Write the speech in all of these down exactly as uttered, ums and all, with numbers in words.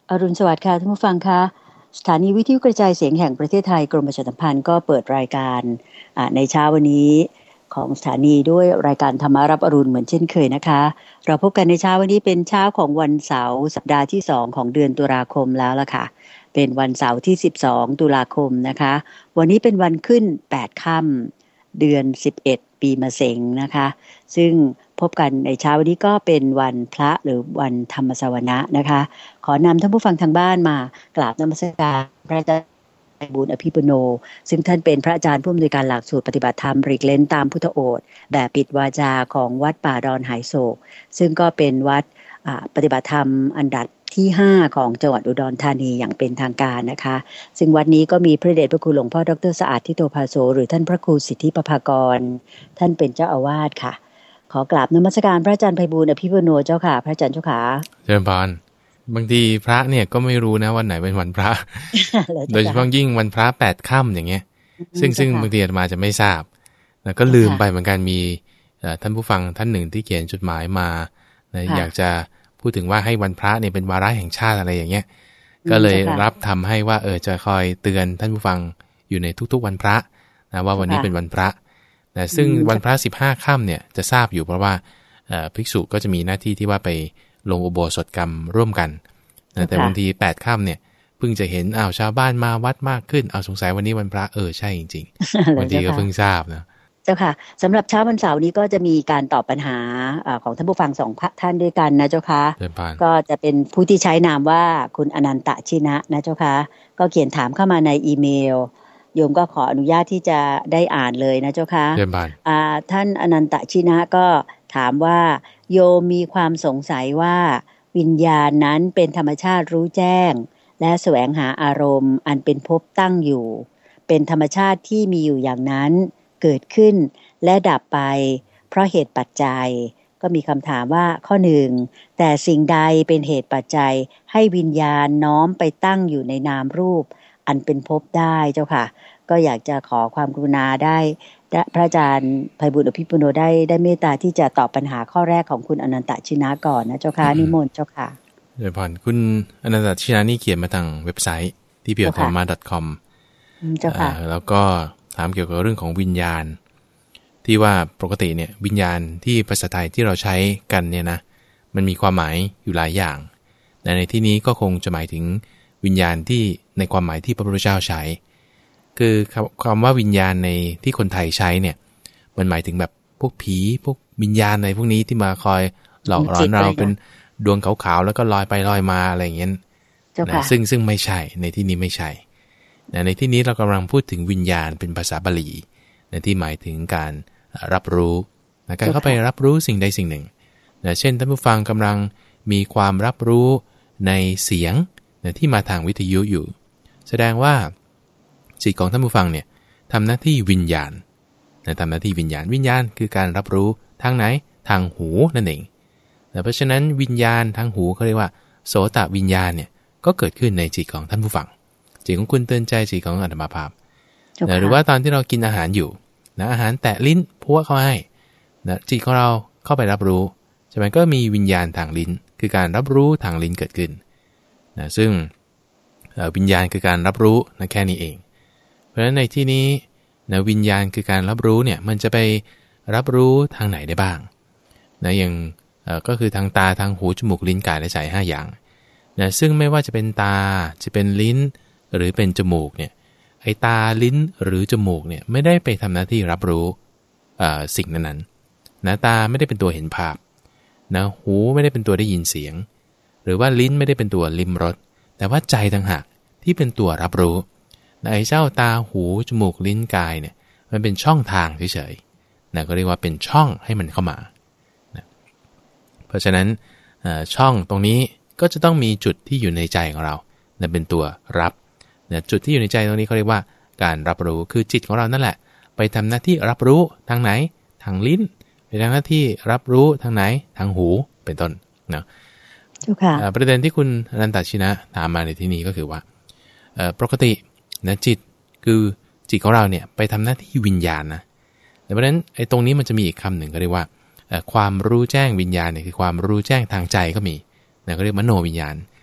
อรุณสวัสดิ์ค่ะท่านผู้ฟังคะสถานีวิทยุกระจายเสียงแห่งประเทศไทยกรมประชาสัมพันธ์ก็เปิดรายการในเช้าวันนี้ของสถานีด้วยรายการธรรมารับอรุณเหมือนเช่นเคยนะคะเราพบกันในเช้าวันนี้เป็นเช้าของวันเสาร์สัปดาห์ที่สองของเดือนตุลาคมแล้วล่ะค่ะเป็นวันเสาร์ที่สิบสองตุลาคมนะคะวันนี้เป็นวันขึ้นแปดค่ำเดือนสิบเอ็ดปีมะเส็งนะคะซึ่งพบกันในเช้าวันนี้ก็เป็นวันพระหรือวันธรรมสวนะนะคะขอนำท่านผู้ฟังทางบ้านมากราบนมัสการพระอาจารย์ไพบูลย์อภิปุโนซึ่งท่านเป็นพระอาจารย์ผู้อำนวยการหลักสูตรปฏิบัติธรรมหลีกเล้นตามพุทธโอษฐ์แบบปิดวาจาของวัดป่าดอนหายโศกซึ่งก็เป็นวัดปฏิบัติธรรมอันดับที่ห้าของจังหวัดอุดรธานีอย่างเป็นทางการนะคะซึ่งวัดนี้ก็มีพระเดชพระคุณหลวงพ่อดร.สะอาดทิโตภาโสหรือท่านพระครูสิทธิประภากรท่านเป็นเจ้าอาวาสค่ะขอกราบนมัสการพระอาจารย์ไพบูลย์อภิปุโนเจ้าค่ะพระอาจารย์เจ้าค่ะเจริญพรบางทีพระเนี่ยก็ไม่รู้นะวันไหนเป็นวันพระ โดยเฉพาะยิ่งวันพระแปดค่ำอย่างเงี้ยซึ่งซึ่งบางทีอาตมาจะไม่ทราบแล้วก็ลืมไปเหมือนกันมีท่านผู้ฟังท่านหนึ่งที่เขียนจดหมายมาอยากจะพูดถึงว่าให้วันพระเนี่ยเป็นวาระแห่งชาติอะไรอย่างเงี้ยก็เลยรับทำให้ว่าเออจะคอยเตือนท่านผู้ฟังอยู่ในทุกๆวันพระนะว่าวันนี้เป็นวันพระนะซึ่งวันพระสิบห้าค่ำเนี่ยจะทราบอยู่เพราะว่าภิกษุก็จะมีหน้าที่ที่ว่าไปลงอุโบสถกรรมร่วมกันนะแต่บางทีแปดค่ำเนี่ยเพิ่งจะเห็นอ้าวชาวบ้านมาวัดมากขึ้นเอาสงสัยวันนี้วันพระเออใช่จริงๆบางทีก็เพิ่งทราบนะเจ้าค่ะสำหรับเช้าวันเสาร์นี้ก็จะมีการตอบปัญหาของท่านผู้ฟังสองท่านด้วยกันนะเจ้าค่ะก็จะเป็นผู้ที่ใช้นามว่าคุณอนันตชินะนะเจ้าค่ะก็เขียนถามเข้ามาในอีเมลโยมก็ขออนุญาตที่จะได้อ่านเลยนะเจ้าค่ะท่านอนันตชินะก็ถามว่าโยมมีความสงสัยว่าวิญญาณนั้นเป็นธรรมชาติรู้แจ้งและแสวงหาอารมณ์อันเป็นภพตั้งอยู่เป็นธรรมชาติที่มีอยู่อย่างนั้นเกิดขึ้นและดับไปเพราะเหตุปัจจัยก็มีคำถามว่าข้อหนึ่งแต่สิ่งใดเป็นเหตุปัจจัยให้วิญญาณน้อมไปตั้งอยู่ในนามรูปอันเป็นภพได้เจ้าค่ะก็อยากจะขอความกรุณาได้พระอาจารย์ไพบูลย์อภิปุโนได้ได้เมตตาที่จะตอบปัญหาข้อแรกของคุณอนันตชินะก่อนนะเจ้าค่ะนิมนต์เจ้าค่ะเดี๋ยวพรคุณอนันตชินะนี่เขียนมาทางเว็บไซต์ที่ เพียวธรรมะ ดอท คอมเจ้าค่ะแล้วก็ถามเกี่ยวกับเรื่องของวิญญาณที่ว่าปกติเนี่ยวิญญาณที่ภาษาไทยที่เราใช้กันเนี่ยนะมันมีความหมายอยู่หลายอย่างแต่ในที่นี้ก็คงจะหมายถึงวิญญาณที่ในความหมายที่พระพุทธเจ้าใช้คือคำว่าวิญญาณในที่คนไทยใช้เนี่ยมันหมายถึงแบบพวกผีพวกวิญญาณในพวกนี้ที่มาคอยหลอกหลอนเราเป็นดวงขาวๆแล้วก็ลอยไปลอยมาอะไรอย่างเงี้ยนะซึ่งซึ่งไม่ใช่ในที่นี้ไม่ใช่ในที่นี้เรากำลังพูดถึงวิญญาณเป็นภาษาบาลีนะที่หมายถึงการรับรู้นะการเข้าไปรับรู้สิ่งใดสิ่งหนึ่งนะเช่นท่านผู้ฟังกำลังมีความรับรู้ในเสียงนะที่มาทางวิทยุอยู่แสดงว่าจิตของท่านผู้ฟังเนี่ยทำหน้าที่วิญญาณนะทำหน้าที่วิญญาณวิญญาณคือการรับรู้ทางไหนทางหูนั่นเองนะเพราะฉะนั้นวิญญาณทางหูเขาเรียกว่าโสตวิญญาณเนี่ยก็เกิดขึ้นในจิตของท่านผู้ฟังจิตของคุณเตือนใจจิตของอาตมาภาพนะหรือว่าตอนที่เรากินอาหารอยู่นะอาหารแตะลิ้นพัวเข้าให้นะจิตของเราเข้าไปรับรู้ใช่ไหมก็มีวิญญาณทางลิ้นคือการรับรู้ทางลิ้นเกิดขึ้นนะซึ่งวิญญาณคือการรับรู้นะแค่นี้เองเพราะฉะนั้นในที่นี้นะวิญญาณคือการรับรู้เนี่ยมันจะไปรับรู้ทางไหนได้บ้างนะอย่างก็คือทางตาทางหูจมูกลิ้นกายและใจห้าอย่างนะซึ่งไม่ว่าจะเป็นตาจะเป็นลิ้นหรือเป็นจมูกเนี่ยไอ้ตาลิ้นหรือจมูกเนี่ยไม่ได้ไปทำหน้าที่รับรู้สิ่งนั้นๆนะตาไม่ได้เป็นตัวเห็นภาพนะหูไม่ได้เป็นตัวได้ยินเสียงหรือว่าลิ้นไม่ได้เป็นตัวลิ้มรสแต่ว่าใจต่างหากที่เป็นตัวรับรู้นะไอ้เจ้าตาหูจมูกลิ้นกายเนี่ยมันเป็นช่องทางเฉยๆนะก็เรียกว่าเป็นช่องให้มันเข้ามานะเพราะฉะนั้นช่องตรงนี้ก็จะต้องมีจุดที่อยู่ในใจของเรานะเป็นตัวรับนะจุดที่อยู่ในใจตรงนี้เขาเรียกว่าการรับรู้คือจิตของเรานั่นแหละไปทำหน้าที่รับรู้ทางไหนทางลิ้นไปทำหน้าที่รับรู้ทางไหนทางหูเป็นต้นนะประเด็นที่คุณอนันตชินะถามมาในที่นี้ก็คือว่าปกตินะจิตคือจิตของเราเนี่ยไปทำหน้าที่วิญญาณนะแต่เพราะฉะนั้นไอ้ตรงนี้มันจะมีอีกคำหนึ่งก็เรียกว่าความรู้แจ้งวิญญาณเนี่ยคือความรู้แจ้งทางใจก็มีนะก็เรียกมโนวิญญาณ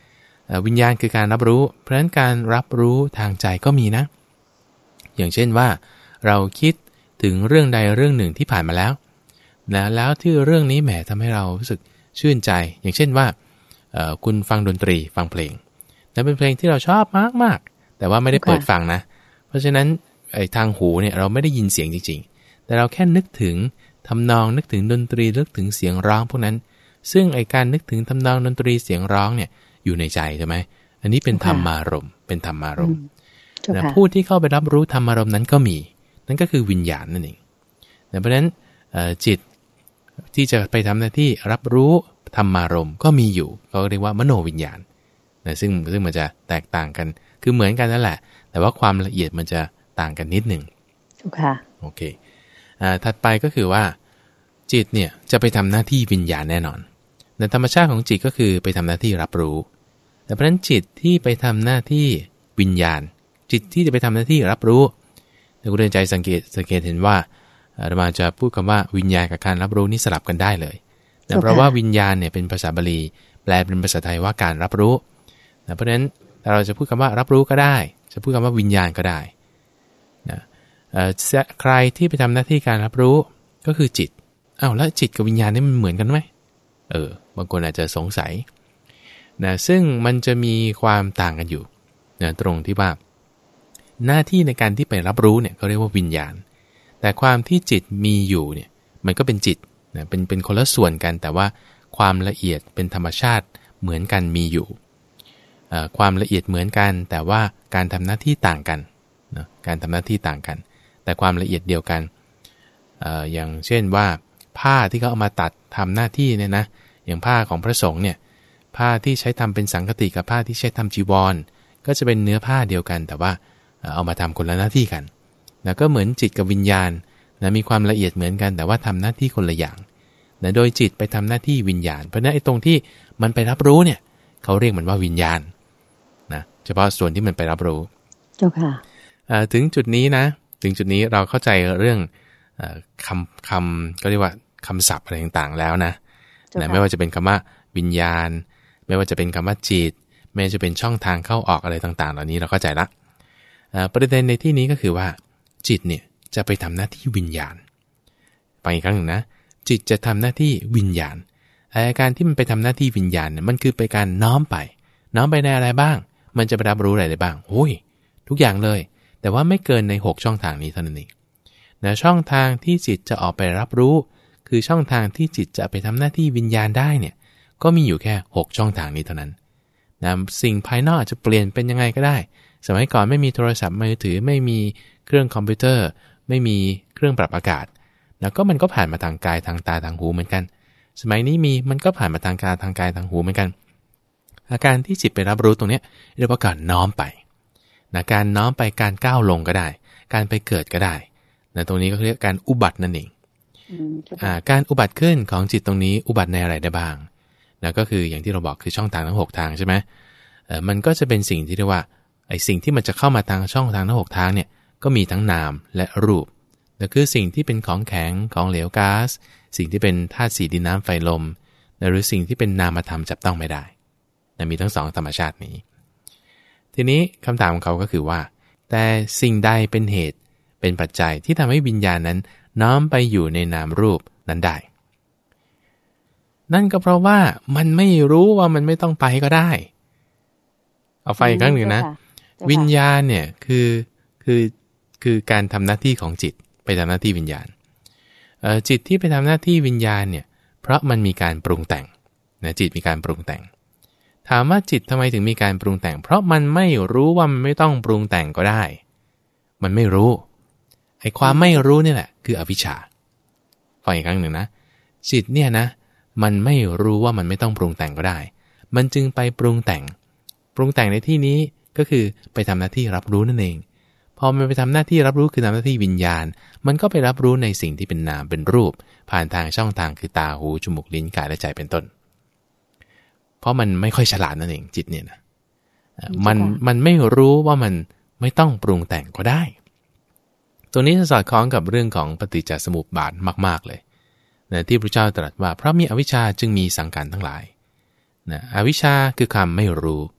วิญญาณคือการรับรู้เพราะฉะนั้นการรับรู้ทางใจก็มีนะอย่างเช่นว่าเราคิดถึงเรื่องใดเรื่องหนึ่งที่ผ่านมาแล้วนะแล้วที่เรื่องนี้แหมทำให้เรารู้สึกชื่นใจอย่างเช่นว่าคุณฟังดนตรีฟังเพลงและเป็นเพลงที่เราชอบมากๆแต่ว่าไม่ได้เปิดฟังนะเพราะฉะนั้นไอ้ทางหูเนี่ยเราไม่ได้ยินเสียงจริงๆแต่เราแค่นึกถึงทำนองนึกถึงดนตรีนึกถึงเสียงร้องพวกนั้นซึ่งไอ้การนึกถึงทำนองดนตรีเสียงร้องเนี่ยอยู่ในใจใช่ไหมอันนี้เป็นธรรมารมณ์เป็นธรรมารมณ์นะผู้ที่เข้าไปรับรู้ธรรมารมณ์นั้นก็มีนั่นก็คือวิญญาณนั่นเองนะเพราะฉะนั้นจิตที่จะไปทำหน้าที่รับรู้ธรรมารมณ์ก็มีอยู่เขาเรียกว่ามโนวิญญาณนะซึ่งซึ่งมันจะแตกต่างกันคือเหมือนกันนั่นแหละแต่ว่าความละเอียดมันจะต่างกันนิดหนึ่งค่ะโอเคอ่าถัดไปก็คือว่าจิตเนี่ยจะไปทำหน้าที่วิญญาณแน่นอนในธรรมชาติของจิตก็คือไปทำหน้าที่รับรู้แต่เพราะฉะนั้นจิตที่ไปทำหน้าที่วิญญาณจิตที่จะไปทำหน้าที่รับรู้ถ้าคุณเดินใจสังเกตสังเกตเห็นว่าอาตมาจะพูดคำว่าวิญญาณกับการรับรู้นี่สลับกันได้เลยแต่เพราะว่าวิญญาณเนี่ยเป็นภาษาบาลีแปลเป็นภาษาไทยว่าการรับรู้เพราะฉะนั้นเราจะพูดคำว่ารับรู้ก็ได้จะพูดคำว่าวิญญาณก็ได้นะใครที่ไปทำหน้าที่การรับรู้ก็คือจิตอ้าวแล้วจิตกับวิญญาณนี่มันเหมือนกันไหมเออบางคนอาจจะสงสัยนะซึ่งมันจะมีความต่างกันอยู่นะตรงที่ว่าหน้าที่ในการที่ไปรับรู้เนี่ยเขาเรียกว่าวิญญาณแต่ความที่จิตมีอยู่เนี่ยมันก็เป็นจิตนะเป็นเป็นคนละส่วนกันแต่ว่าความละเอียดเป็นธรรมชาติเหมือนกันมีอยู่ความละเอียดเหมือนกันแต่ว่าการทำหน้าที่ต่างกันนะการทำหน้าที่ต่างกันแต่ความละเอียดเดียวกัน เอ่อ อย่างเช่นว่าผ้าที่เขาเอามาตัดทำหน้าที่เนี่ยนะอย่างผ้าของพระสงฆ์เนี่ยผ้าที่ใช้ทำเป็นสังฆติกับผ้าที่ใช้ทำจีวรก็จะเป็นเนื้อผ้าเดียวกันแต่ว่าเอามาทำคนละหน้าที่กันนะก็เหมือนจิตกับวิญญาณนะมีความละเอียดเหมือนกันแต่ว่าทำหน้าที่คนละอย่างนะโดยจิตไปทำหน้าที่วิญญาณเพราะนั้นไอ้ตรงที่มันไปรับรู้เนี่ยเขาเรียกมันว่าวิญญาณนะเฉพาะส่วนที่มันไปรับรู้เจ้าค่ะถึงจุดนี้นะถึงจุดนี้เราเข้าใจเรื่องคำคำก็เรียกว่าคำศัพท์อะไรต่างๆแล้วนะนะไม่ว่าจะเป็นคำว่าวิญญาณไม่ว่าจะเป็นคำว่าจิตไม่ว่าจะเป็นช่องทางเข้าออกอะไรต่างๆเหล่านี้เราเข้าใจละประเด็นในที่นี้ก็คือว่าจิตเนี่ยจะไปทำหน้าที่วิญญาณไปอีกครั้งหนึ่งนะจิตจะทำหน้าที่วิญญาณอาการที่มันไปทำหน้าที่วิญญาณเนี่ยมันคือไปการน้อมไปน้อมไปในอะไรบ้างมันจะไปรับรู้อะไรได้บ้างโอ้ยทุกอย่างเลยแต่ว่าไม่เกินในหกช่องทางนี้เท่านั้นเองนะช่องทางที่จิตจะออกไปรับรู้คือช่องทางที่จิตจะไปทำหน้าที่วิญญาณได้เนี่ยก็มีอยู่แค่หกช่องทางนี้เท่านั้นนะสิ่งภายนอกจะเปลี่ยนเป็นยังไงก็ได้สมัยก่อนไม่มีโทรศัพท์มือถือไม่มีเครื่องคอมพิวเตอร์ไม่มีเครื่องปรับอากาศแล้วก็มันก็ผ่านมาทางกายทางตาทางหูเหมือนกันสมัยนี้มีมันก็ผ่านมาทางกายทางกายทางหูเหมือนกันอาการที่จิตไปรับรู้ตรงนี้เรียกว่าการน้อมไปนะการน้อมไปการก้าวลงก็ได้การไปเกิดก็ได้นะตรงนี้ก็เรียกการอุบัตินั่นเองอ่าการอุบัติขึ้นของจิตตรงนี้อุบัติในอะไรได้บ้างนะก็คืออย่างที่เราบอกคือช่องทางทั้งหกทางใช่ไหมเอ่อมันก็จะเป็นสิ่งที่เรียกว่าไอ้สิ่งที่มันจะเข้ามาทางช่องทางทั้งหกทางเนี่ยก็มีทั้งนามและรูปนั่นคือสิ่งที่เป็นของแข็งของเหลวก๊าซสิ่งที่เป็นธาตุสี่ดินน้ำไฟลมหรือสิ่งที่เป็นนามธรรมจับต้องไม่ได้นะมีทั้งสองธรรมชาตินี้ทีนี้คำถามของเขาก็คือว่าแต่สิ่งใดเป็นเหตุเป็นปัจจัยที่ทำให้วิญญาณนั้นน้อมไปอยู่ในนามรูปนั้นได้นั่นก็เพราะว่ามันไม่รู้ว่ามันไม่ต้องไปก็ได้เอาไฟอีกครั้งหนึ่งนะวิญญาณเนี่ยคือคือคือการทำหน้าที่ของจิตไปทำหน้าที่วิญญาณจิตที่ไปทำหน้าที่วิญญาณเนี่ยเพราะมันมีการปรุงแต่งนะจิตมีการปรุงแต่งถามว่าจิตทำไมถึงมีการปรุงแต่งเพราะมันไม่รู้ว่ามันไม่ต้องปรุงแต่งก็ได้มันไม่รู้ไอ้ความไม่รู้นี่แหละคืออวิชชาฟังอีกครั้งหนึ่งนะจิตเนี่ยนะมันไม่รู้ว่ามันไม่ต้องปรุงแต่งก็ได้มันจึงไปปรุงแต่งปรุงแต่งในที่นี้ก็คือไปทำหน้าที่รับรู้นั่นเองพอมันไปทำหน้าที่รับรู้คือทำหน้าที่วิญญาณมันก็ไปรับรู้ในสิ่งที่เป็นนามเป็นรูปผ่านทางช่องทางคือตาหูจมูกลิ้นกายและใจเป็นต้นเพราะมันไม่ค่อยฉลาดนั่นเองจิตเนี่ยนะมันมันไม่รู้ว่ามันไม่ต้องปรุงแต่งก็ได้ตัวนี้จะสอดคล้องกับเรื่องของปฏิจจสมุปบาทมากๆเลยนะที่พระเจ้าตรัสว่าเพราะมีอวิชชาจึงมีสังขารทั้งหลายนะอวิชชาคือความไม่รู้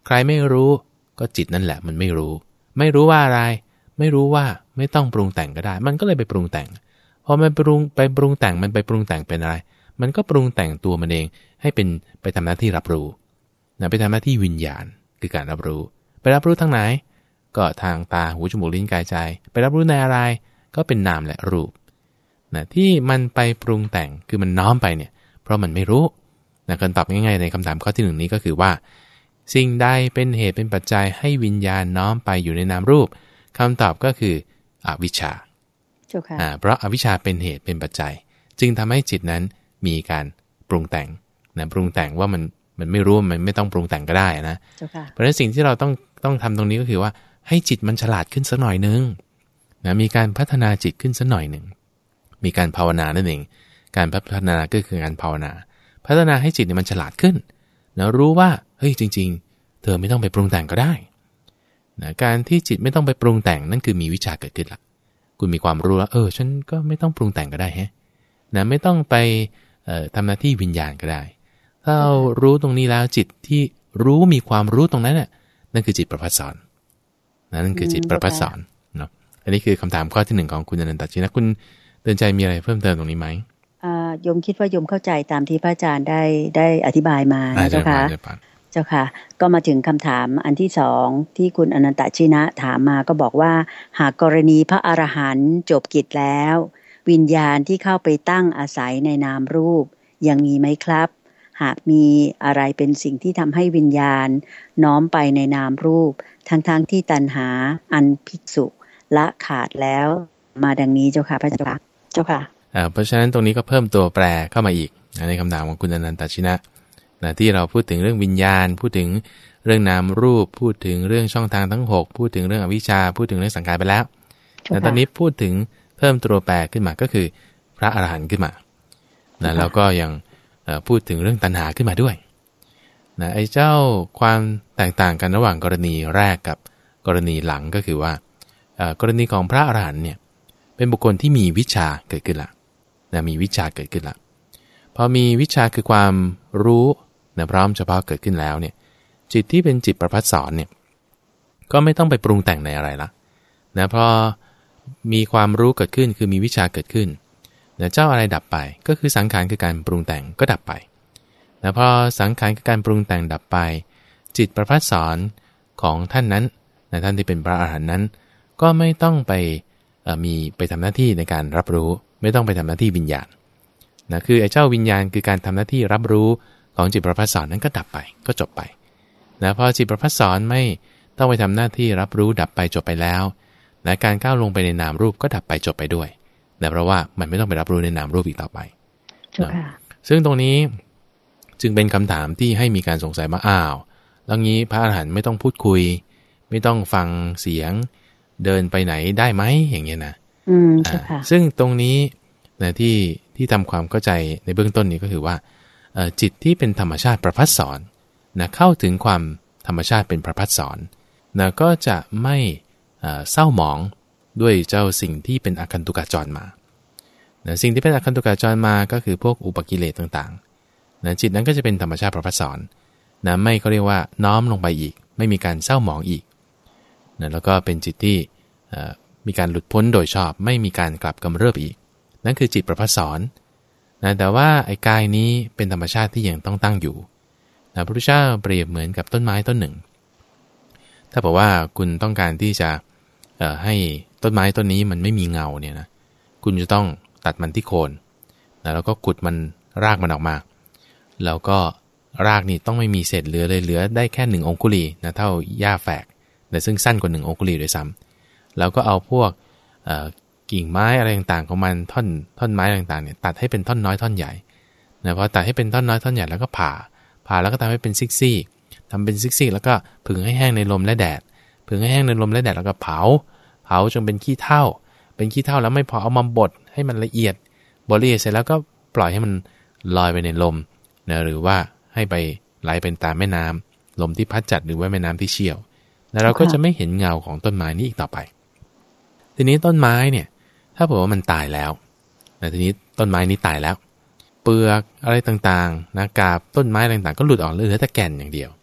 ใครไม่รู้ก็จิตนั่นแหละมันไม่รู้ไม่รู้ว่าอะไรไม่รู้ว่าไม่ต้องปรุงแต่งก็ได้มันก็เลยไปปรุงแต่งพอมันปรุงไปปรุงแต่งมันไปปรุงแต่งเป็นอะไรมันก็ปรุงแต่งตัวมันเองให้เป็นไปทำหน้าที่รับรู้นะไปทำหน้าที่วิญญาณคือการรับรู้ไปรับรู้ทางไหนก็ทางตาหูจมูกลิ้นกายใจไปรับรู้ในอะไรก็เป็นนามและรูปนะที่มันไปปรุงแต่งคือมันน้อมไปเนี่ยเพราะมันไม่รู้นะการตอบง่ายๆในคำถามข้อที่หนึ่งนี้ก็คือว่าสิ่งใดเป็นเหตุเป็นปัจจัยให้วิญญาณน้อมไปอยู่ในนามรูปคำตอบก็คืออวิชชาอ่าเพราะอวิชชาเป็นเหตุเป็นปัจจัยจึงทำให้จิตนั้นมีการปรุงแต่งนะปรุงแต่งว่ามันมันไม่รู้มันไม่ต้องปรุงแต่งก็ได้นะเพราะฉะนั้นสิ่งที่เราต้องต้องทำตรงนี้ก็คือว่าให้จิตมันฉลาดขึ้นสักหน่อยนึงนะมีการพัฒนาจิตขึ้นสักหน่อยหนึ่งมีการภาวนานั่นเองการพัฒนาก็คือการภาวนาพัฒนาให้จิตเนี่ยมันฉลาดขึ้นนะรู้ว่าเฮ้ยจริงๆเธอไม่ต้องไปปรุงแต่งก็ได้นะการที่จิตไม่ต้องไปปรุงแต่งนั่นคือมีวิชาเกิดขึ้นละคุณมีความรู้แล้วเออฉันก็ไม่ต้องปรุงแต่งก็ได้แฮะนะไม่ต้องไปเอ่อทำหน้าที่วิญญาณก็ได้ถ้าเรารู้ตรงนี้แล้วจิตที่รู้มีความรู้ตรงนั้นน่ะนั่นคือจิตประภัสสรนั่นคือจิตประภัสสรเนาะอันนี้คือคำถามข้อที่หนึ่งของคุณอนันตชินะคุณเตือนใจมีอะไรเพิ่มเติมตรงนี้ไหมโยมคิดว่าโยมเข้าใจตามที่พระอาจารย์ได้ได้อธิบายมาเจ้าค่ะเจ้าค่ะก็มาถึงคำถามอันที่สองที่คุณอนันตชินะถามมาก็บอกว่าหากกรณีพระอรหันต์จบกิจแล้ววิญญาณที่เข้าไปตั้งอาศัยในนามรูปยังมีไหมครับหากมีอะไรเป็นสิ่งที่ทำให้วิญญาณน้อมไปในนามรูปทั้งๆ ท, ที่ตัณหาอันภิกษุละขาดแล้วมาดังนี้เจ้าค่ะพระเจ้าค่ะเจ้าค่ะเพราะฉะนั้นตรงนี้ก็เพิ่มตัวแปรเข้ามาอีกในคำถามของคุณอนันตชินะนะที่เราพูดถึงเรื่องวิญญาณพูดถึงเรื่องนามรูปพูดถึงเรื่องช่องทางทั้งหกพูดถึงเรื่องอวิชชาพูดถึงเรื่องสังขารไปแล้วแต่ตอนนี้พูดถึงเพิ่มตัวแปรขึ้นมาก็คือพระอรหันต์ขึ้นมานะแล้วก็ยังพูดถึงเรื่องตัณหาขึ้นมาด้วยนะไอ้เจ้าความแตกต่างกันระหว่างกรณีแรกกับกรณีหลังก็คือว่ากรณีของพระอรหันต์เนี่ยเป็นบุคคลที่มีวิชาเกิดขึ้นละนะมีวิชาเกิดขึ้นละพอมีวิชาคือความรู้นะพร้อมเฉพาะเกิดขึ้นแล้วเนี่ยจิตที่เป็นจิตประภัสสรเนี่ยก็ไม่ต้องไปปรุงแต่งในอะไรละนะพอมีความรู้เกิดขึ้นคือมีวิชาเกิดขึ้นนะเจ้าอะไรดับไปก็คือสังขารคือการปรุงแต่งก็ดับไปนะพอสังขารคือการปรุงแต่งดับไปจิตประภัสสรของท่านนั้นนะท่านที่เป็นพระอรหันต์นั้นก็ไม่ต้องไปมีไปทำหน้าที่ในการรับรู้ไม่ต้องไปทำหน้าที่วิญญาณนะคือไอ้เจ้าวิญญาณคือการทำหน้าที่รับรู้ของจิตประภัสสรนั้นก็ดับไปก็จบไปนะพอจิตประภัสสรไม่ต้องไปทำหน้าที่รับรู้ดับไปจบไปแล้วนะการก้าวลงไปในนามรูปก็ดับไปจบไปด้วยนะเพราะว่ามันไม่ต้องไปรับรู้ในนามรูปอีกต่อไปนะซึ่งตรงนี้จึงเป็นคำถามที่ให้มีการสงสัยมาอ้าวแล้วงี้พระอรหันต์ไม่ต้องพูดคุยไม่ต้องฟังเสียงเดินไปไหนได้ไหมอย่างเงี้ยนะอืมใช่ค่ะซึ่งตรงนี้นะที่ที่ทำความเข้าใจในเบื้องต้นนี้ก็คือว่าจิตที่เป็นธรรมชาติประภัสสรนะเข้าถึงความธรรมชาติเป็นประภัสสรนะก็จะไม่เศร้าหมองด้วยเจ้าสิ่งที่เป็นอคันตุกาจรมานะสิ่งที่เป็นอคันตุกาจรมาก็คือพวกอุปกิเลสต่างๆนะจิตนั้นก็จะเป็นธรรมชาติประภัสสรนะไม่เขาเรียกว่าน้อมลงไปอีกไม่มีการเศร้าหมองอีกนะแล้วก็เป็นจิตที่มีการหลุดพ้นโดยชอบไม่มีการกลับกำเริบอีกนั่นคือจิตประภัสสรนะแต่ว่าไอ้กายนี้เป็นธรรมชาติที่ยังต้องตั้งอยู่นะพระพุทธเจ้าเปรียบเหมือนกับต้นไม้ต้นหนึ่งถ้าบอกว่าคุณต้องการที่จะให้ต้นไม้ต้นนี้มันไม่มีเงาเนี่ยนะคุณจะต้องตัดมันที่โคนนะแล้วก็ขุดมันรากมันออกมาแล้วก็รากนี่ต้องไม่มีเศษเหลือเลยเหลือได้แค่หนึ่งองคุลีนะเท่าหญ้าแฝกแต่ซึ่งสั้นกว่าหนึ่งองคุลีด้วยซ้ำแล้วก็เอาพวกกิ่งไม้อะไรต่างๆของมันท่อนท่อนไม้ต่างๆเนี่ยตัดให้เป็นท่อนน้อยท่อนใหญ่นะพอตัดให้เป็นท่อนน้อยท่อนใหญ่แล้วก็ผ่าผ่าแล้วก็ทำให้เป็นซิกซี่ทำเป็นซิกซี่แล้วก็ผึ่งให้แห้งในลมและแดดผึ่งให้แห้งในลมและแดดแล้วก็เผาเผาจนเป็นขี้เถ้าเป็นขี้เถ้าแล้วไม่พอเอามาบดให้มันละเอียดบดละเอียดเสร็จแล้วก็ปล่อยให้มันลอยไปในลมนะหรือว่าให้ไปไหลเป็นตามแม่น้ำลมที่พัดจัดหรือว่าแม่น้ำที่เชี่ยวแล้วเราก็จะไม่เห็นเงาของต้นไม้นี้อีกต่อไปทีนี้ต้นไม้เนี่ยถ้าบอกว่ามันตายแล้วแต่ทีนี้ต้นไม้นี้ตายแล้วเปลือกอะไรต่างๆนะกาบต้นไม้ต่างๆก็หลุดออกเหลือแต่แก่นอย่างเดียว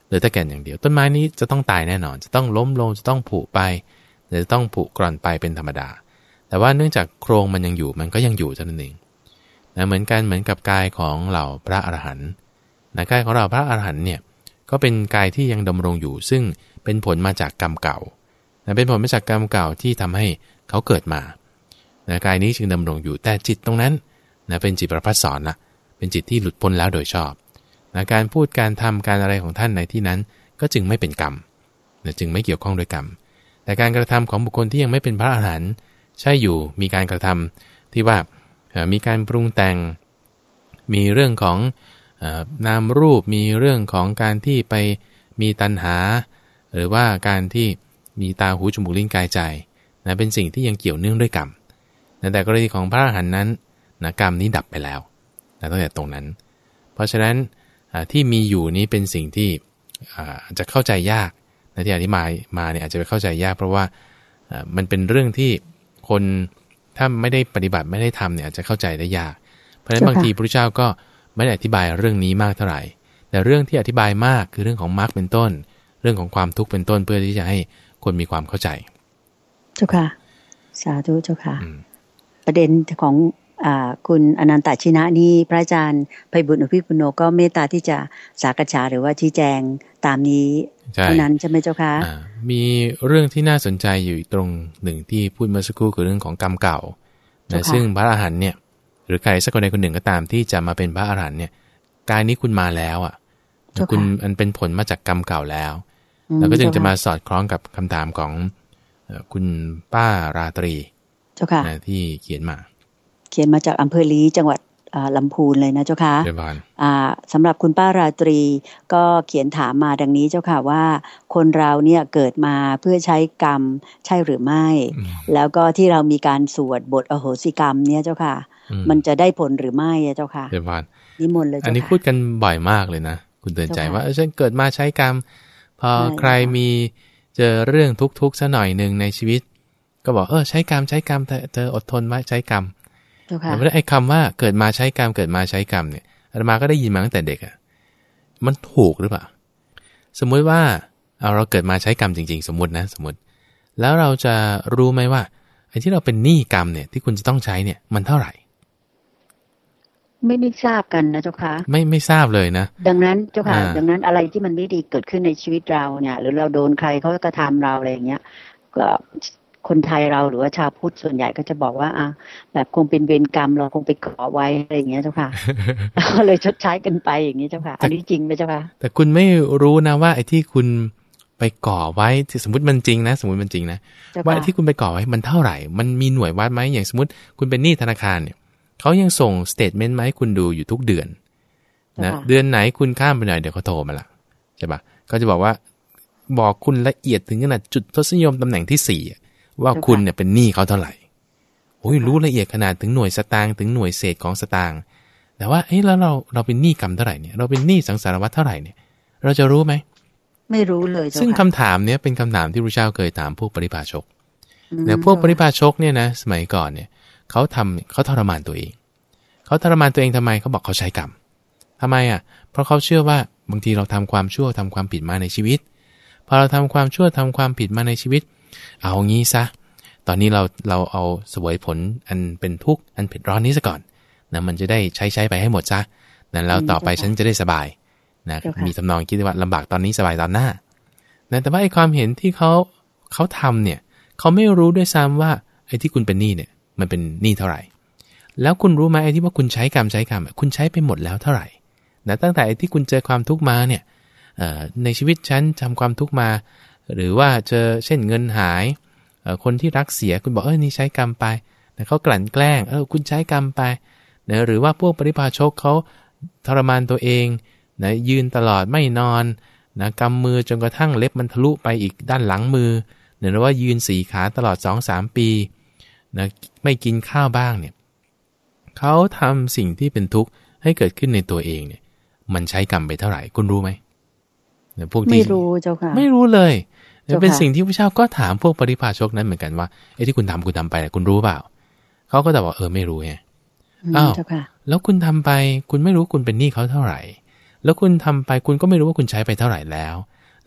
เหลือแต่แก่นอย่างเดียวต้นไม้นี้จะต้องตายแน่นอนจะต้องล้มลงจะต้องผุไปหรือต้องผุกร่อนไปเป็นธรรมดาแต่ว่าเนื่องจากโครงมันยังอยู่มันก็ยังอยู่เท่านั้นเองนะเหมือนกันเหมือนกับกายของเหล่าพระอรหันต์นะกายของเราพระอรหันต์เนี่ยก็เป็นกายที่ยังดำรงอยู่ซึ่งเป็นผลมาจากกรรมเก่านะเป็นผลมาจากกรรมเก่าที่ทำให้เขาเกิดมานะกายนี้จึงดำรงอยู่แต่จิตตรงนั้นนะเป็นจิตประภัสสรละเป็นจิตที่หลุดพ้นแล้วโดยชอบนะการพูดการทำการอะไรของท่านในที่นั้นก็จึงไม่เป็นกรรมนะจึงไม่เกี่ยวข้องด้วยกรรมแต่การกระทำของบุคคลที่ยังไม่เป็นพระอรหันต์ใช่อยู่มีการกระทำที่ว่ามีการปรุงแต่งมีเรื่องของนามรูปมีเรื่องของการที่ไปมีตัณหาหรือว่าการที่มีตาหูจมูกลิ้นกายใจนะเป็นสิ่งที่ยังเกี่ยวเนื่องด้วยกรรมนะแต่กรณีของพระอรหันต์นั้นนะกรรมนี้ดับไปแล้วนะตั้งแต่ตรงนั้นเพราะฉะนั้นที่มีอยู่นี้เป็นสิ่งที่อาจจะเข้าใจยากนะที่อธิบายมาเนี่ยอาจจะไปเข้าใจยากเพราะว่ามันเป็นเรื่องที่คนถ้าไม่ได้ปฏิบัติไม่ได้ทำเนี่ยอาจจะเข้าใจได้ยากเพราะฉะนั้นบางทีพระพุทธเจ้าก็ไม่ได้อธิบายเรื่องนี้มากเท่าไหร่แต่เรื่องที่อธิบายมากคือเรื่องของมรรคเป็นต้นเรื่องของความทุกข์เป็นต้นเพื่อที่จะให้คนมีความเข้าใจเจ้าค่ะสาธุเจ้าค่ะประเด็นของอ่าคุณอนันตชินะนี่พระอาจารย์ไพบุญอภิปุโนก็เมตตาที่จะสักษาหรือว่าชี้แจงตามนี้เท่านั้นใช่ไหมเจ้าคะมีเรื่องที่น่าสนใจอยู่ตรงหนึ่งที่พูดเมื่อสักครู่คือเรื่องของกรรมเก่านะซึ่งพระอรหันต์เนี่ยหรือใครสักคนใดคนหนึ่งก็ตามที่จะมาเป็นพระอรหันต์เนี่ยกายนี้คุณมาแล้วอ่ะคุณอันเป็นผลมาจากกรรมเก่าแล้วแล้วก็จึงจะมาสอดคล้องกับคำถามของคุณป้าราตรีที่เขียนมาเขียนมาจากอำเภอลีจังหวัดลำพูนเลยนะเจ้าค่ะสำหรับคุณป้าราตรีก็เขียนถามมาดังนี้เจ้าค่ะว่าคนเราเนี่ยเกิดมาเพื่อใช้กรรมใช่หรือไม่แล้วก็ที่เรามีการสวดบทอโหสิกรรมเนี่ยเจ้าค่ะมันจะได้ผลหรือไม่เจ้าค่ะนิมนต์เลยเจ้าค่ะอันนี้พูดกันบ่อยมากเลยนะคุณเตือนใจว่าฉันเกิดมาใช้กรรมพอใครมีเจอเรื่องทุกข์ๆซะหน่อยนึงในชีวิตก็บอกเออใช้กรรมใช้กรรมเธออดทนไว้ใช้กรรมเพราะไอ้คำว่าเกิดมาใช้กรรมเกิดมาใช้กรรมเนี่ยอาตมาก็ได้ยินมาตั้งแต่เด็กอ่ะมันถูกหรือเปล่าสมมุติว่าเอาเราเกิดมาใช้กรรมจริงๆสมมตินะสมมติแล้วเราจะรู้ไหมว่าไอ้ที่เราเป็นหนี้กรรมเนี่ยที่คุณจะต้องใช้เนี่ยมันเท่าไหร่ไม่ได้ทราบกันนะเจ้าค่ะไม่ไม่ทราบเลยนะดังนั้นเจ้าค่ะดังนั้นอะไรที่มันไม่ดีเกิดขึ้นในชีวิตเราเนี่ยหรือเราโดนใครเขากระทำเราอะไรอย่างเงี้ยก็คนไทยเราหรือว่าชาวพุทธส่วนใหญ่ก็จะบอกว่าอ่ะแบบคงเป็นเวรกรรมเราคงไปก่อไว้อะไรอย่างเงี้ยเจ้าค่ะก็เลยชดใช้กันไปอย่างนี้เจ้าค่ะอันนี้จริงไหมเจ้าค่ะแต่คุณไม่รู้นะว่าไอ้ที่คุณไปก่อไว้สมมติมันจริงนะสมมติมันจริงนะว่าไอ้ที่คุณไปก่อไว้มันเท่าไหร่มันมีหน่วยวัดไหมอย่างสมมติคุณเป็นหนี้ธนาคารเนี่ยเขายังส่งสเตทเมนต์มาให้คุณดูอยู่ทุกเดือนนะเดือนไหนคุณข้ามไปหน่อยเดี๋ยวเขาโทรมาละใช่ปะเขาจะบอกว่าบอกคุณละเอียดถึงขนาดจุดทศนิยมตำแหน่งที่สี่ว่าคุณเนี่ยเป็นหนี้เขาเท่าไหร่โอ้ยรู้ละเอียดขนาดถึงหน่วยสตางค์ถึงหน่วยเศษของสตางค์แต่ว่าเฮ้ยแล้วเราเราเป็นหนี้กรรมเท่าไหร่เนี่ยเราเป็นหนี้สังสารวัฏเท่าไหร่เนี่ยเราจะรู้ไหมไม่รู้เลยซึ่งคำถามเนี้ยเป็นคำถามที่พระเจ้าเคยถามพวกปริพาชกเนี่ยพวกปริพาชกเนี่ยนะสมัยก่อนเนี่ยเขาทำเขาทรมานตัวเองเขาทรมานตัวเองทำไมเขาบอกเขาใช้กรรมทำไมอ่ะเพราะเขาเชื่อว่าบางทีเราทำความชั่วทำความผิดมาในชีวิตพอเราทำความชั่วทำความผิดมาในชีวิตเอางี้ซะตอนนี้เราเราเอาเสวยผลอันเป็นทุกข์อันเผ็ดร้อนนี้ซะก่อนนะมันจะได้ใช้ใช้ไปให้หมดซะนั้นแล้วต่อไปฉันจะได้สบายนะมีทำนองคิดว่าลำบากตอนนี้สบายตอนหน้านะแต่ว่าไอ้ความเห็นที่เขาเขาทำเนี่ยเขาไม่รู้ด้วยซ้ำว่าไอ้ที่คุณเป็นหนี้เนี่ยมันเป็นหนี้เท่าไหร่แล้วคุณรู้ไหมไอ้ที่ว่าคุณใช้กรรมใช้กรรมคุณใช้ไปหมดแล้วเท่าไหร่นะตั้งแต่ไอ้ที่คุณเจอความทุกข์มาเนี่ยในชีวิตฉันทำความทุกข์มาหรือว่าเจอเช่นเงินหายคนที่รักเสียคุณบอกเออนี่ใช้กรรมไปแต่เขากลั่นแกล้งเออคุณใช้กรรมไปนะหรือว่าพวกปริพาชกเขาทรมานตัวเองนะยืนตลอดไม่นอนนะกำมือจนกระทั่งเล็บมันทะลุไปอีกด้านหลังมือหรือว่ายืนสี่ขาตลอด สองถึงสาม ปีนะไม่กินข้าวบ้างเนี่ยเขาทำสิ่งที่เป็นทุกข์ให้เกิดขึ้นในตัวเองเนี่ยมันใช้กรรมไปเท่าไหร่คุณรู้ไหมพวกที่ไม่รู้เจ้าค่ะไม่รู้เลยเป็นสิ่งที่พระเจ้าก็ถามพวกปริพาชกนั้นเหมือนกันว่าไอ้ที่คุณทำคุณทำไปคุณรู้เปล่าเขาก็แต่บอกเออไม่รู้ไงอ้าวแล้วคุณทำไปคุณไม่รู้คุณเป็นหนี้เขาเท่าไหร่แล้วคุณทำไปคุณก็ไม่รู้ว่าคุณใช้ไปเท่าไหร่แล้ว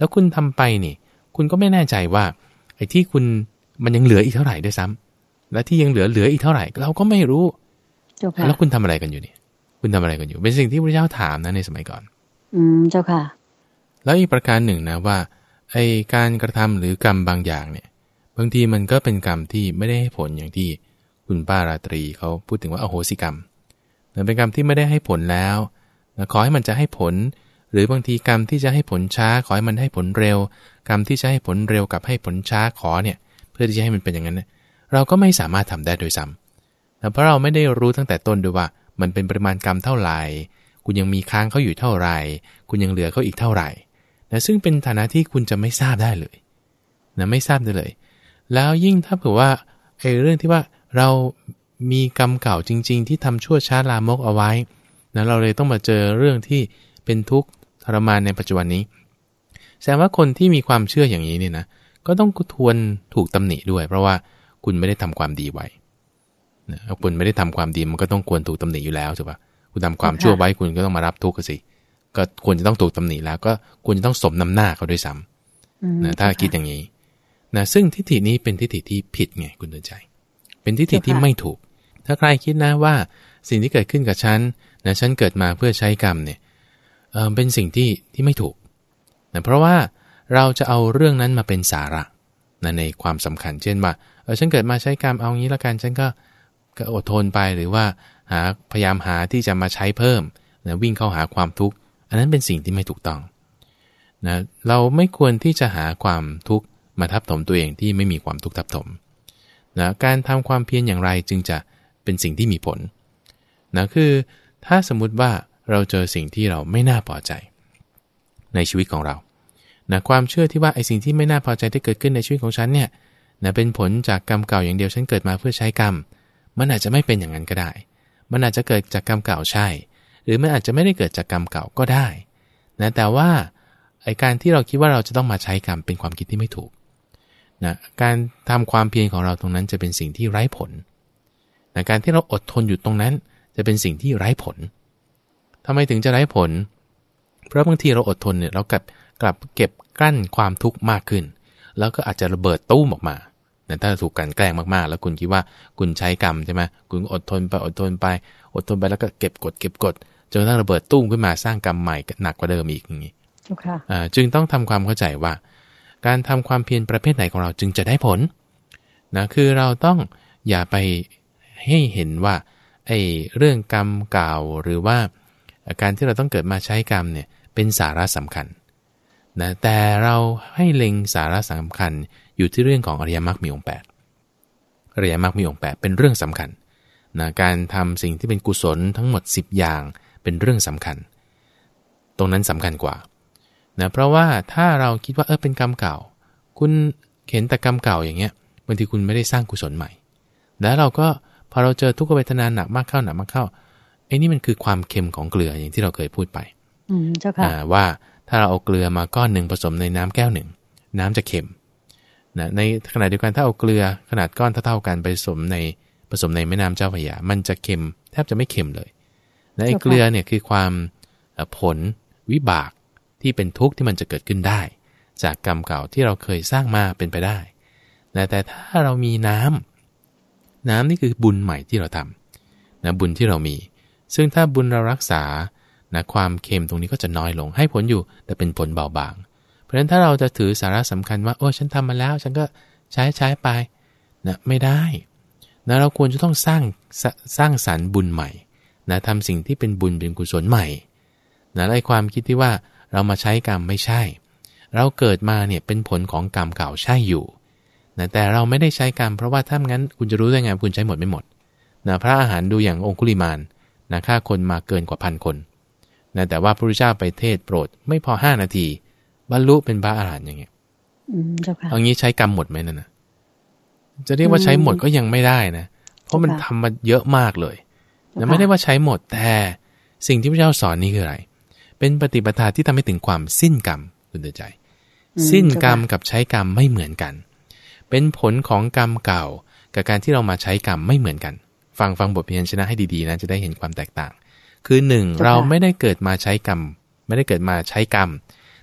แล้วคุณทำไปนี่คุณก็ไม่แน่ใจว่าไอ้ที่คุณมันยังเหลืออีกเท่าไหร่ด้วยซ้ำและที่ยังเหลือเหลืออีกเท่าไหร่เราก็ไม่รู้แล้วคุณทำอะไรกันอยู่นี่คุณทำอะไรกันอยู่เป็นสิ่งที่พระเจ้าถามนะในสมัยก่อนอืมเจ้าค่ะแล้วอีกประการหนึ่งนะว่าไอ้การกระทำหรือกรรมบางอย่างเนี่ยบางทีมันก็เป็นกรรมที่ไม่ได้ให้ผลอย่างที่คุณป้าราตรีเขาพูดถึงว่าอโหสิกรรมมันเป็นกรรมที่ไม่ได้ให้ผลแล้วขอให้มันจะให้ผลหรือบางทีกรรมที่จะให้ผลช้าขอให้มันให้ผลเร็วกรรมที่จะให้ผลเร็วกับให้ผลช้าขอเนี่ยเพื่อที่จะให้มันเป็นอย่างนั้นเนี่ยเราก็ไม่สามารถทำได้โดยซ้ำแต่เพราะเราไม่ได้รู้ตั้งแต่ต้นด้วยว่ามันเป็นปริมาณกรรมเท่าไหร่คุณยังมีค้างเขาอยู่เท่าไหร่คุณยังเหลือเขาอีกเท่าไหร่นะซึ่งเป็นฐานะที่คุณจะไม่ทราบได้เลยนะไม่ทราบได้เลยแล้วยิ่งถ้าเผื่อว่าไอ้เรื่องที่ว่าเรามีกรรมเก่าจริงๆที่ทำชั่วช้าลามกเอาไว้นะเราเลยต้องมาเจอเรื่องที่เป็นทุกข์ทรมานในปัจจุบันนี้แสดงว่าคนที่มีความเชื่ออย่างนี้เนี่ยนะก็ต้องทวนถูกตำหนิด้วยเพราะว่าคุณไม่ได้ทำความดีไว้นะคุณไม่ได้ทำความดีมันก็ต้องควรถูกตำหนิอยู่แล้วถูกป่ะคุณทำความชั่วไว้คุณก็ต้องมารับทุกข์สิก็ควรจะต้องถูกตำหนิแล้วก็ควรจะต้องสมน้ำหน้าเขาด้วยซ้ำนะถ้าคิดอย่างนี้นะซึ่งทิฏฐินี้เป็นทิฏฐิที่ผิดไงคุณเตือนใจเป็นทิฏฐิที่ไม่ถูกถ้าใครคิดนะว่าสิ่งที่เกิดขึ้นกับฉันนะฉันเกิดมาเพื่อใช้กรรมเนี่ยเออเป็นสิ่งที่ที่ไม่ถูกนะเพราะว่าเราจะเอาเรื่องนั้นมาเป็นสาระนะในความสำคัญเช่นว่าเออฉันเกิดมาใช้กรรมเอางี้ละกันฉันก็ก็อดทนไปหรือว่าหาพยายามหาที่จะมาใช้เพิ่มนะวิ่งเข้าหาความทุกข์อันนั้นเป็นสิ่งที่ไม่ถูกต้องนะเราไม่ควรที่จะหาความทุกข์มาทับถมตัวเองที่ไม่มีความทุกข์ทับถมนะการทำความเพียรอย่างไรจึงจะเป็นสิ่งที่มีผลนะคือถ้าสมมุติว่าเราเจอสิ่งที่เราไม่น่าพอใจในชีวิตของเรานะความเชื่อที่ว่าไอ้สิ่งที่ไม่น่าพอใจที่เกิดขึ้นในชีวิตของฉันเนี่ยนะเป็นผลจากกรรมเก่าอย่างเดียวฉันเกิดมาเพื่อใช้กรรมมันอาจจะไม่เป็นอย่างนั้นก็ได้มันอาจจะเกิดจากกรรมเก่าใช่หรือมันอาจจะไม่ได้เกิดจากกรรมเก่าก็ได้นะแต่ว่าไอ้การที่เราคิดว่าเราจะต้องมาใช้กรรมเป็นความคิดที่ไม่ถูกนะการทำความเพียรของเราตรงนั้นจะเป็นสิ่งที่ไร้ผลนะการที่เราอดทนอยู่ตรงนั้นจะเป็นสิ่งที่ไร้ผลทำไมถึงจะไร้ผลเพราะบางทีเราอดทนเนี่ยเรากลับกลับเก็บกลั้นความทุกข์มากขึ้นแล้วก็อาจจะระเบิดตู้มออกมาแต่ถ้าถูกกันแกล้งมากๆแล้วคุณคิดว่าคุณใช้กรรมใช่ไหมคุณอดทนไปอดทนไปอดทนไปแล้วก็เก็บกดเก็บกดจนกระทั่งระเบิดตู้มขึ้นมาสร้างกรรมใหม่หนักกว่าเดิมอีกอย่างนี้จึงต้องทำความเข้าใจว่าการทำความเพียรประเภทไหนของเราจึงจะได้ผลนะคือเราต้องอย่าไปให้เห็นว่าไอ้เรื่องกรรมเก่าหรือว่าการที่เราต้องเกิดมาใช้กรรมเนี่ยเป็นสาระสำคัญนะแต่เราให้เล็งสาระสำคัญอยู่ที่เรื่องของอริยมรรคมีองค์แปดอริยมรรคมีองค์แปดเป็นเรื่องสำคัญนะการทำสิ่งที่เป็นกุศลทั้งหมดสิบอย่างเป็นเรื่องสำคัญตรงนั้นสำคัญกว่านะเพราะว่าถ้าเราคิดว่าเออเป็นกรรมเก่าคุณเห็นแต่กรรมเก่าอย่างเงี้ยบางทีคุณไม่ได้สร้างกุศลใหม่แล้วเราก็พอเราเจอทุกขเวทนาหนักมากเข้าหนักมากเข้าไอ้นี่มันคือความเค็มของเกลืออย่างที่เราเคยพูดไปอืมเจ้าค่ะว่าถ้าเราเอาเกลือมาก้อนหนึ่งผสมในน้ำแก้วหนึ่งน้ำจะเค็มนะในขณะเดียวกันถ้าเอาเกลือขนาดก้อนเท่าๆกันไปผสมในผสมในแม่น้ำเจ้าพระยามันจะเค็มแทบจะไม่เค็มเลยและไอ้เกลือเนี่ยคือความผลวิบากที่เป็นทุกข์ที่มันจะเกิดขึ้นได้จากกรรมเก่าที่เราเคยสร้างมาเป็นไปได้นะแต่ถ้าเรามีน้ำน้ำนี่คือบุญใหม่ที่เราทำนะบุญที่เรามีซึ่งถ้าบุญเรารักษานะความเค็มตรงนี้ก็จะน้อยลงให้ผลอยู่แต่เป็นผลเบาบางเพราะฉะนั้นถ้าเราจะถือสาระสำคัญว่าโอ้ฉันทำมาแล้วฉันก็ใช้ใช้ไปนะไม่ได้นะเราควรจะต้องสร้างสร้างสรรค์บุญใหม่นะทำสิ่งที่เป็นบุญเป็นกุศลใหม่นะไอ้ความคิดที่ว่าเรามาใช้กรรมไม่ใช่เราเกิดมาเนี่ยเป็นผลของกรรมเก่าใช่อยู่นะแต่เราไม่ได้ใช้กรรมเพราะว่าถ้างั้นคุณจะรู้ได้ไงคุณใช้หมดไม่หมดนะพระอาหารดูอย่างองคุลิมานนะฆ่าคนมาเกินกว่าพันคนนะแต่ว่าพระพุทธเจ้าไปเทศโปรดไม่พอห้านาทีบรรลุเป็นพระอรหันต์อย่างเงี้ยอืมเจ้าค่ะเอางี้ใช้กรรมหมดไหมนั่นนะจะเรียกว่าใช้หมดก็ยังไม่ได้นะเพราะมันทำมาเยอะมากเลยนะไม่ได้ว่าใช้หมดแต่สิ่งที่พระเจ้าสอนนี่คืออะไรเป็นปฏิปทาที่ทำให้ถึงความสิ้นกรรมคุณเตือนใจสิ้นกรรมกับใช้กรรมไม่เหมือนกันเป็นผลของกรรมเก่ากับการที่เรามาใช้กรรมไม่เหมือนกันฟังฟังบทเพียรชนะให้ดีๆนะจะได้เห็นความแตกต่างคือหนึ่งเราไม่ได้เกิดมาใช้กรรมไม่ได้เกิดมาใช้กรรม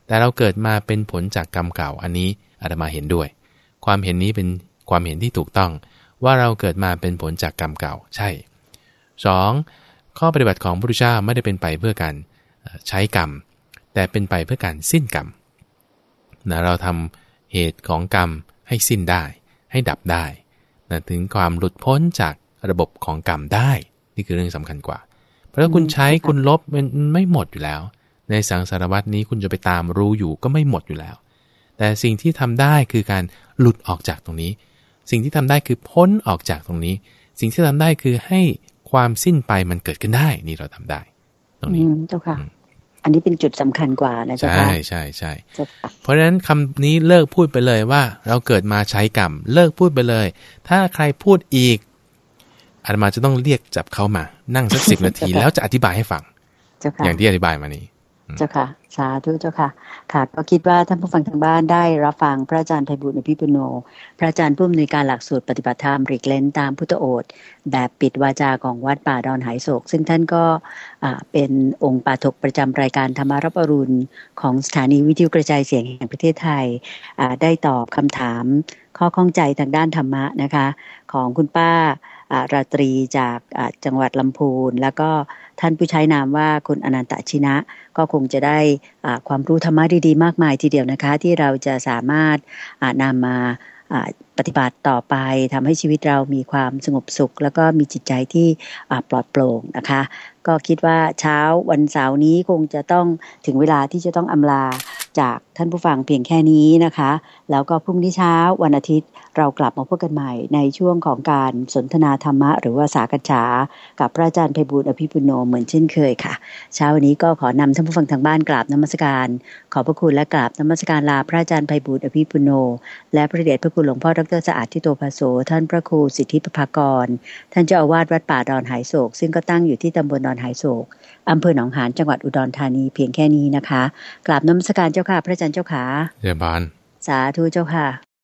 แต่เราเกิดมาเป็นผลจากกรรมเก่าอันนี้อาตมาเห็นด้วยความเห็นนี้เป็นความเห็นที่ถูกต้องว่าเราเกิดมาเป็นผลจากกรรมเก่าใช่สองข้อปฏิบัติของพระพุทธเจ้าไม่ได้เป็นไปเพื่อการใช้กรรมแต่เป็นไปเพื่อการสิ้นกรรมนะเราทำเหตุของกรรมให้สิ้นได้ให้ดับได้นะถึงความหลุดพ้นจากระบบของกรรมได้นี่คือเรื่องสำคัญกว่าเพราะถ้าคุณใช้คุณลบมันไม่หมดอยู่แล้วในสังสารวัฏนี้คุณจะไปตามรู้อยู่ก็ไม่หมดอยู่แล้วแต่สิ่งที่ทำได้คือการหลุดออกจากตรงนี้สิ่งที่ทำได้คือพ้นออกจากตรงนี้สิ่งที่ทำได้คือให้ความสิ้นไปมันเกิดขึ้นได้นี่เราทำได้ตรงนี้เจ้าค่ะอันนี้เป็นจุดสำคัญกว่านะเจ้าค่ะใช่ใช่ใช่เพราะฉะนั้นคำนี้เลิกพูดไปเลยว่าเราเกิดมาใช้กรรมเลิกพูดไปเลยถ้าใครพูดอีกอาตมาจะต้องเรียกจับเขามานั่งสักสิบนาทีแล้วจะอธิบายให้ฟังอย่างที่อธิบายมานี้เจ้าค่ะสาธุเจ้าค่ะค่ะก็คิดว่าท่านผู้ฟังทางบ้านได้รับฟังพระอาจารย์ไพบูลย์อภิปุโนพระอาจารย์ผู้อำนวยการหลักสูตรปฏิบัติธรรมหลีกเล้นตามพุทธโอษฐ์แบบปิดวาจาของวัดป่าดอนหายโศกซึ่งท่านก็เป็นองค์ปาฐกประจำรายการธรรมารับอรุณของสถานีวิทยุกระจายเสียงแห่งประเทศไทยได้ตอบคำถามข้อข้องใจทางด้านธรรมะนะคะของคุณป้าราตรีจากจังหวัดลำพูนแล้วก็ท่านผู้ใช้นามว่าคุณอนันตชินะก็คงจะได้ความรู้ธรรมะดีๆมากมายทีเดียวนะคะที่เราจะสามารถนำมาปฏิบัติต่อไปทำให้ชีวิตเรามีความสงบสุขแล้วก็มีจิตใจที่ปลอดโปร่งนะคะก็คิดว่าเช้าวันเสาร์นี้คงจะต้องถึงเวลาที่จะต้องอำลาจากท่านผู้ฟังเพียงแค่นี้นะคะแล้วก็พรุ่งนี้เช้าวันอาทิตย์เรากลับมาพบกันใหม่ในช่วงของการสนทนาธรรมะหรือว่าสากัจฉากับพระอาจารย์ไพบูลย์อภิปุโนเหมือนเช่นเคยค่ะเช้าวันนี้ก็ขอนำท่านผู้ฟังทางบ้านกราบนมัสการขอบพระคุณและกราบนมัสการลาพระอาจารย์ไพบูลย์อภิปุโนและพระเดชพระคุณหลวงพ่อดร.สะอาดทิโตภโสท่านพระครูสิทธิประภากรท่านเจ้าอาวาสวัดป่าดอนหายโศกซึ่งก็ตั้งอยู่ที่ตำบลดอนหายโศกอำเภอหนองหานจังหวัดอุดรธานีเพียงแค่นี้นะคะกราบนมัสการเจ้าค่ะพระอาจารย์เจ้าค่ะเยี่ยมบานสาธุเจ้าค่ะ